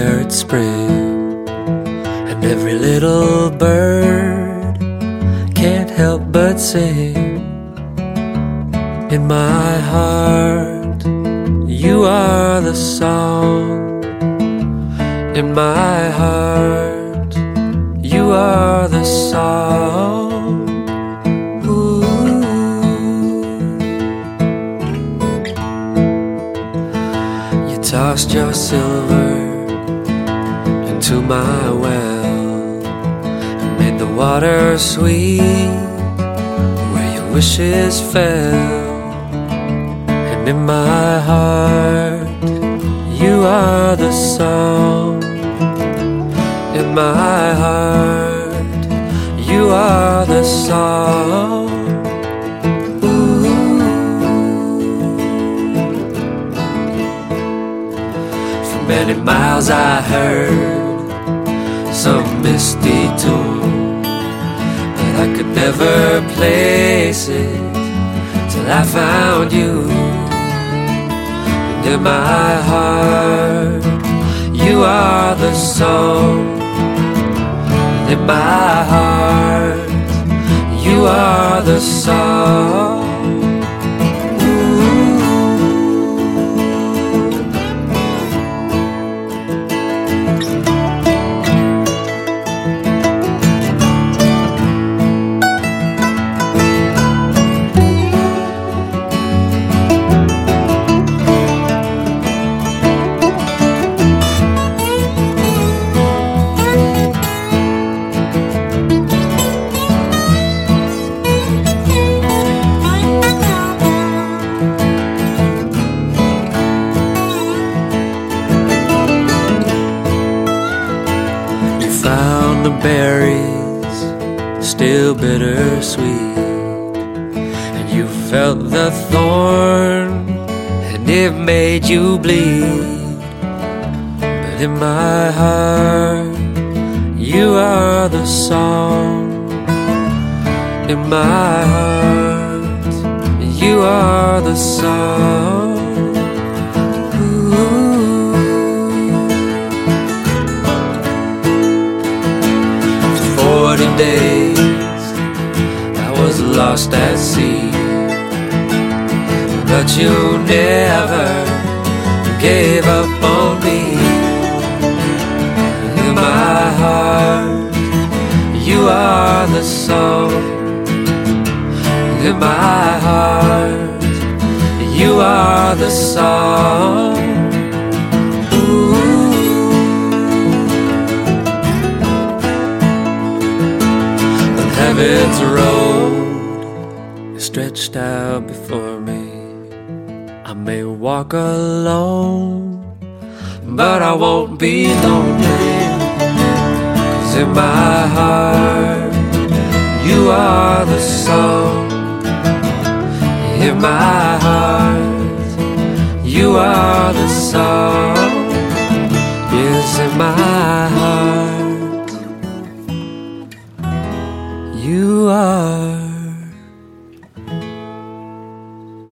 swear it's spring, and every little bird can't help but sing. In my heart, you are the song. In my heart, you are the song. Ooh. You tossed your silver into my well and made the water sweet where your wishes fell. And in my heart, you are the song. In my heart, you are the song. Ooh. For many miles I heard some misty tune, but I could never place it till I found you. And in my heart, you are the song. In my heart, you are the song. Found the berries still bittersweet, and you felt the thorn and it made you bleed. But in my heart, you are the song. In my heart, you are the song. 40 days I was lost at sea, but you never gave up on me. In my heart, you are the song. In my heart, you are the song. Heaven's road is stretched out before me. I may walk alone, but I won't be lonely. 'Cause in my heart, you are the song. In my heart, you are the song. Yes, in my heart, you are